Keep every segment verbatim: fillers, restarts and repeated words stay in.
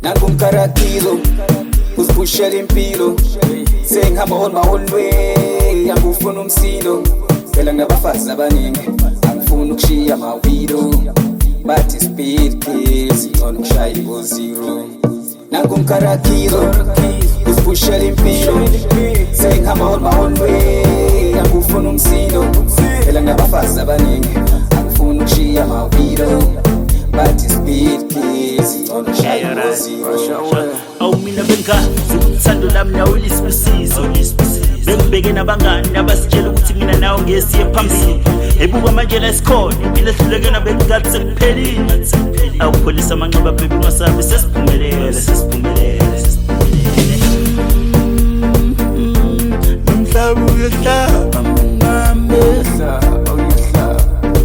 Nangumkarakilo uzipushela impilo sengihamba on my own way angufuna umsilo phela ngabafazi abaningi angifuna ukushiya amawido bathi speed kiss ngona ukushaya iboziro nangumkarakilo uzipushela impilo sengihamba on my own way angufuna umsilo phela ngabafazi abaningi angifuna ukushiya amawido bathi speed kiss ngona ukushaya iboziro. Awu mina bengazi uthando lami nawe lisibisizo bengibeke nabangani abasitshela ukuthi mina nawe ngesiye phambili ebuka manje la sikhona impilo ehlulekena bengathi sekuphelile awupholisa amanqaba baby masabe sesiphumelele sesiphumelele umhlaba uyahlaba mnamesa uyahlaba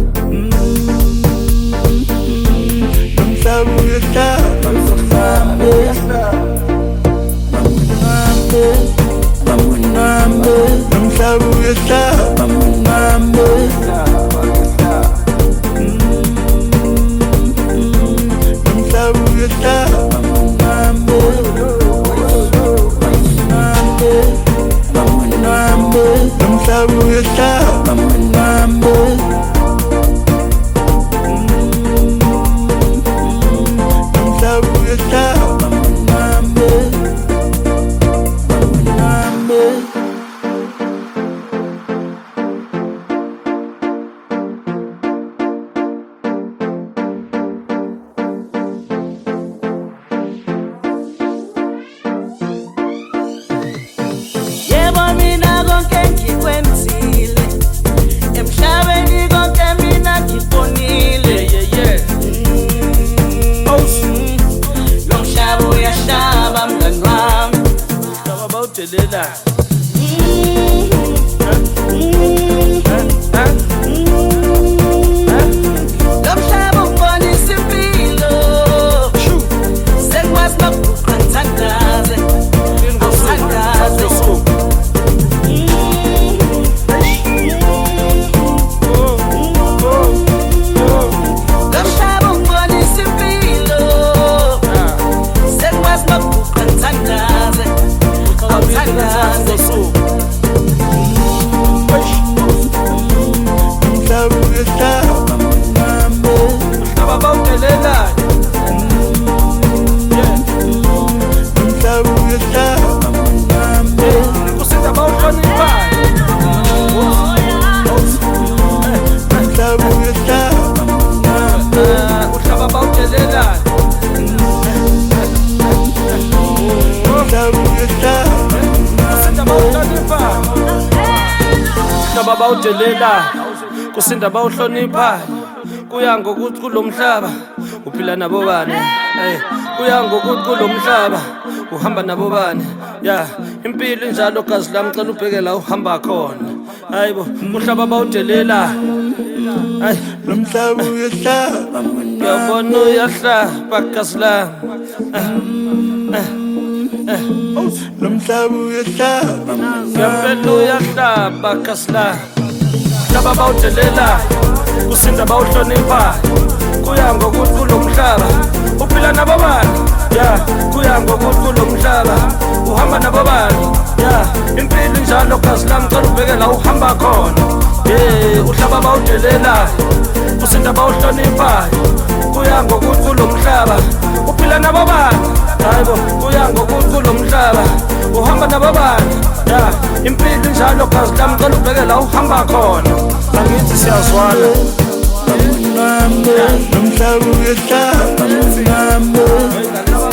umhlaba uyahlaba mnamesa umhlaba uyahlaba mnamesa umhlaba uyahlaba umhlaba uyahlaba umhlaba uyahlaba bawudelela kusinda bawuhlonipha kuya ngokuthi kulomhlaba uphila nabo bani eh kuya ngokuthi kulomhlaba uhamba nabo bani ya impilo njalo gazi lami cela ubheke la uhamba khona hayibo umhlaba bawudelela ay nomhlaba uyahlaba yabona uyahlaba gazi lami nomhlaba uyahlaba ngempela uyahlaba gazi lami laba bawudelela kusinda bawuhlonipha kuya ngokuthi kulomhlaba uphila nabo bani ya kuya ngokuthi kulomhlaba uhamba nabo bani ya impilo njalo gazi lami cela ubheke la uhamba khona eh uhlaba bawudelela kusinda bawuhlonipha kuya ngokuthi kulomhlaba uphila nabo bani hayibo kuya ngokuthi kulomhlaba uhamba nabo bani ya impilo njalo gazi lami cela ubheke la uhamba khona angithi siyazwana nomhlaba uyahlaba